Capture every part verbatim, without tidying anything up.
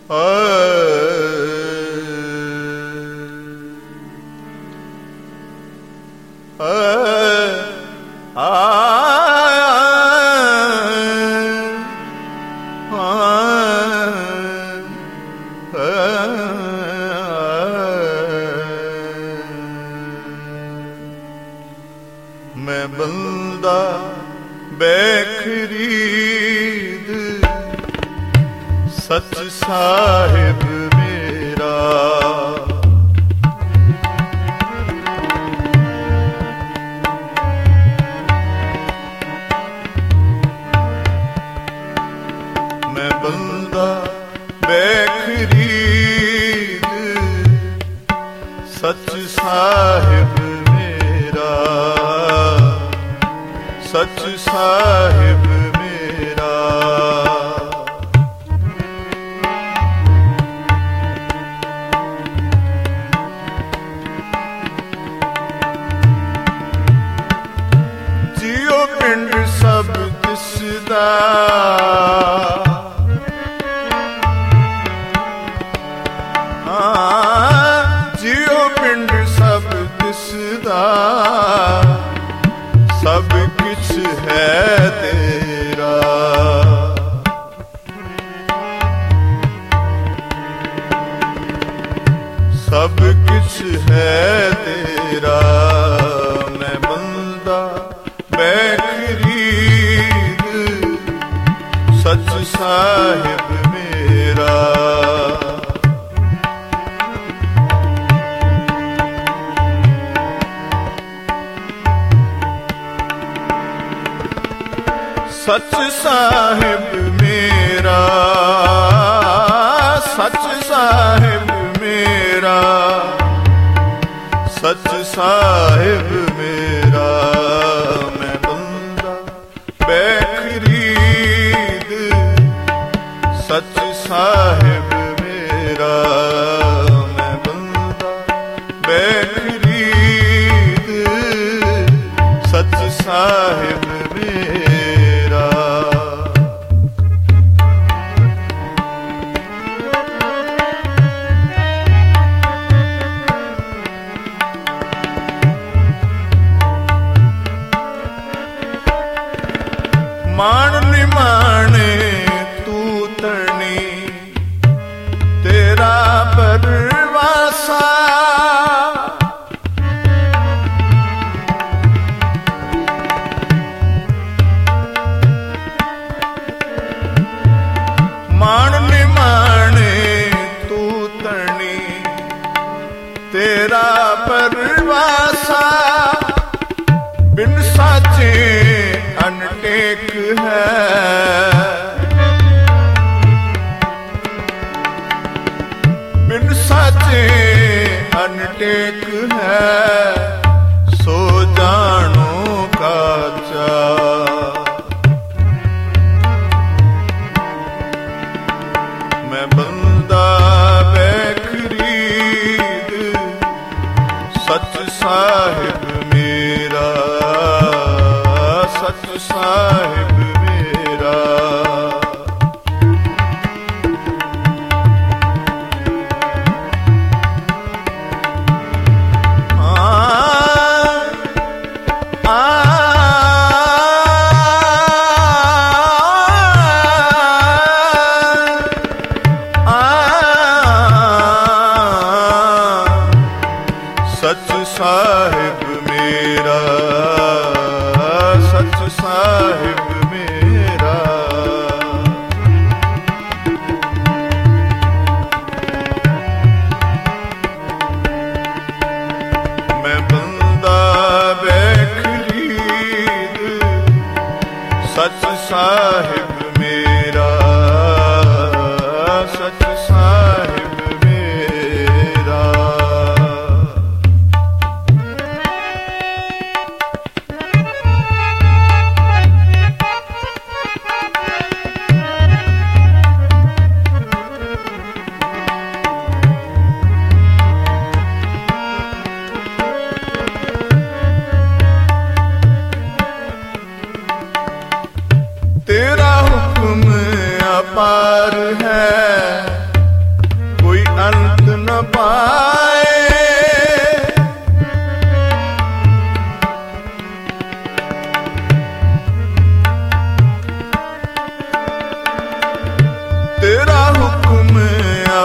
ਮੈਂ ਬੰਦਾ ਬੇਖਰੀਦ ਸੱਚ ਸਾਹਿਬ ਮੇਰਾ, ਮੈਂ ਬੰਦਾ ਬੇਖਰੀਦ ਸੱਚ ਸਾਹਿਬ ਮੇਰਾ, ਸੱਚ ਸਾਹਿਬ ਮੇਰਾ। ਜਿਉ ਪਿੰਡ ਸਭ ਦਿਸਦਾ, ਹਾਂ ਜਿਉ ਪਿੰਡ ਸਭ ਦਿਸਦਾ, ਸਭ ਕੁਛ ਹੈ ਤੇਰਾ, ਸਭ ਕੁਛ ਹੈ ਤੇਰਾ। ਮੈਂ ਬੰਦਾ ਬੇਖਰੀਦ ਸੱਚ ਸਾਹਿਬ ਮੇਰਾ, ਸੱਚ ਸਾਹਿਬ ਮੇਰਾ, ਸੱਚ ਸਾਹਿਬ ਮੇਰਾ, ਸੱਚ ਸਾਹਿਬ ਮੇਰਾ। ਮੈਂ ਬੰਦਾ ਬੇਖਰੀਦ ਸੱਚ ਸਾਹਿਬ ਮੇਰਾ, ਮੈਂ ਬੰਦਾ ਬੇਖਰੀਦ ਸੱਚ ਸਾਹਿਬ ਮੇਰਾ। ਮਾਣ ਨਿਮਾਣੇ ਤੂੰ ਤਣੀ ਤੇਰਾ ਪਰਵਾਸਾ, ਮਾਣ ਨਿਮਾਣੇ ਤੂੰ ਤਣੀ ਤੇਰਾ ਪਰਵਾਸਾ, ਬਿਨ ਸਾਚੇ ਅਨਟੇਕ ਹੈ, ਬਿਨ ਸਾਚੇ ਅਨਟੇਕ ਹੈ, ਸੋ ਜਾਣੋ ਕਾਚਾ। ਮੈਂ ਬੰਦਾ ਬੇਖਰੀਦ ਸੱਚ ਸਾਹਿਬ ਮੇਰਾ, ਸੱਚ ਸਾਹਿਬ ਮੇਰਾ। ਆ ਸੱਚ ਸਾਹਿਬ ਮੇਰਾ, ਸੱਚ ਸਾਹਿਬ ਮੇਰਾ। ਮੈਂ ਬੰਦਾ ਬੇਖਰੀਦ ਸੱਚ ਸਾਹਿਬ ਮੇਰਾ, ਸੱਚ ਸਾਹਿਬ ਮੇਰਾ। ਤੇਰਾ ਹੁਕਮ ਅਪਾਰ ਹੈ,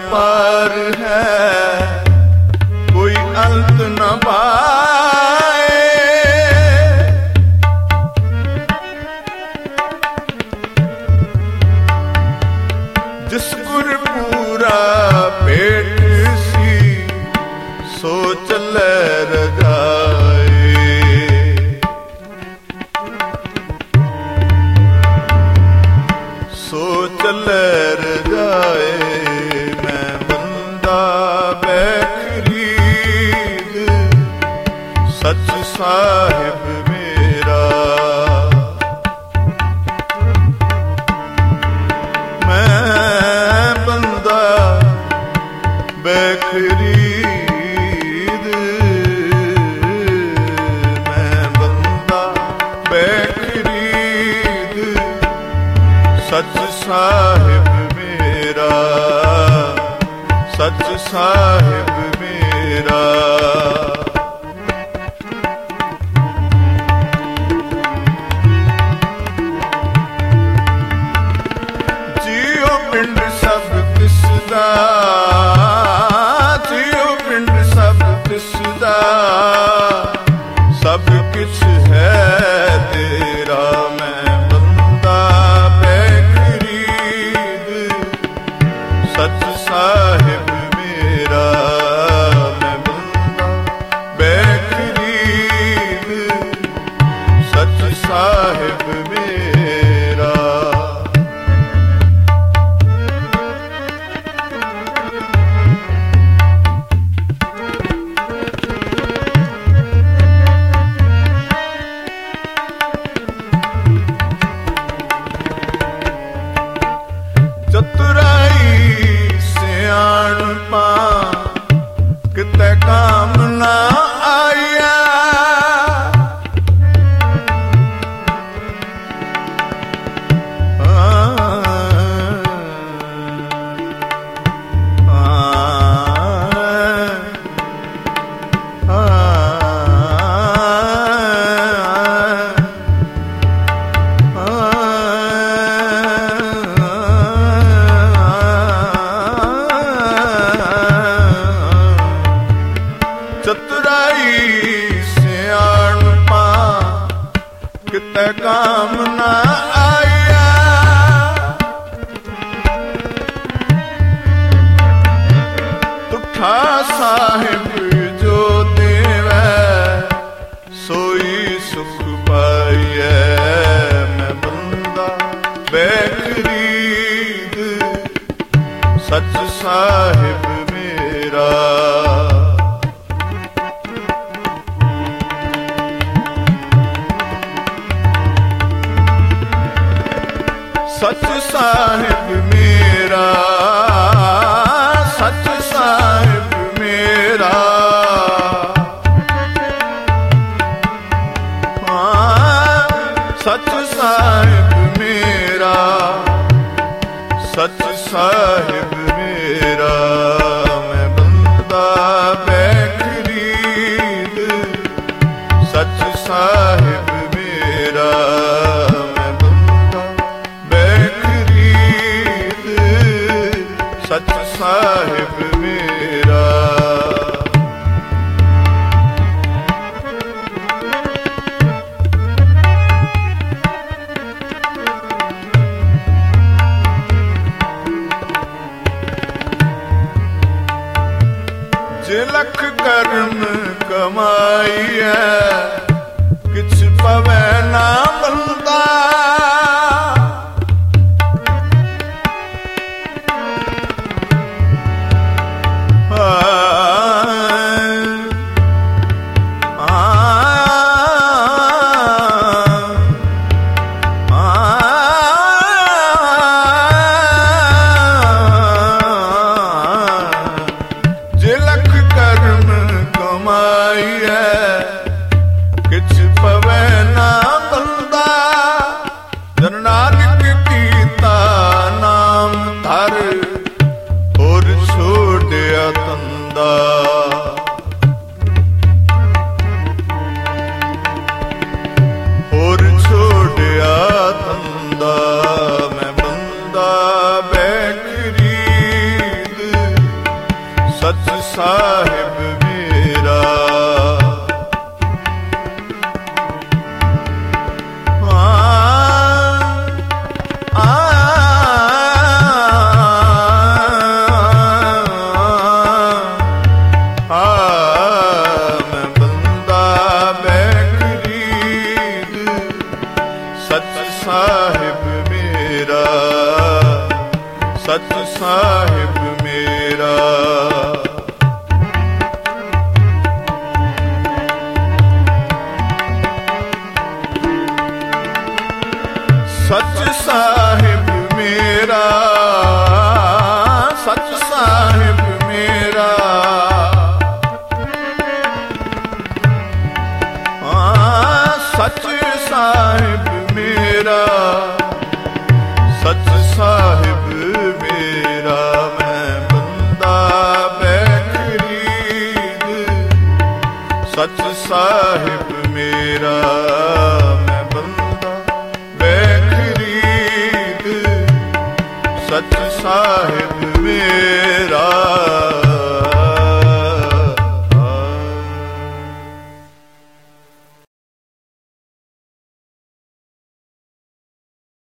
पार है, कोई अंत न पाए। जिस गुर पूरा पेट सी, सो चले रजाए। सो चले रजाए, मैं बंदा बेखरीद, सच साहिब मेरा। मैं बंदा बेखरीद, मैं बंदा बेखरीद, सच साहिब मेरा, सच साहिब मेरा। जियो पिंड सब तिसदा, जियो पिंड सब तिसदा, सब किछ है तेरा। मैं बंदा बेखरीद, सच साहिब मेरा। मैं बंदा बेखरीद, सच साहिब मेरा। चतुराई सियाणपा किते काम ना आया। चतुराई सियाणपा किते काम ना आया। तुठा साहिब जो देवै, सोई सुख पाइयै। मैं बंदा बेखरीद, सच साहिब मेरा। सच साहिब मेरा, सच साहिब मेरा। हाँ, सच साहिब मेरा, सच साहिब मेरा। मैं बंदा बेखरीद, सच साहिब मेरा। सच साहिब मेरा। जे लख कर्म कमाई है, किछ पवै ना बंदा। ਸਾਹਿਬ ਮੇਰਾ। ਸੱਚ ਸਾਹਿਬ ਮੇਰਾ, ਸੱਚ ਸਾਹਿਬ ਮੇਰਾ, ਹਾਂ ਸੱਚ ਸਾਹਿਬ ਮੇਰਾ, ਸੱਚ ਸਾਹਿਬ ਮੇਰਾ। ਮੈਂ ਬੰਦਾ ਬੈਖਰੀਦ, ਸੱਚ ਸਾਹਿਬ ਮੇਰਾ। ਮੈਂ ਬੰਦਾ ਬੈਖਰੀਦ, ਸੱਚ ਸਾਹਿਬ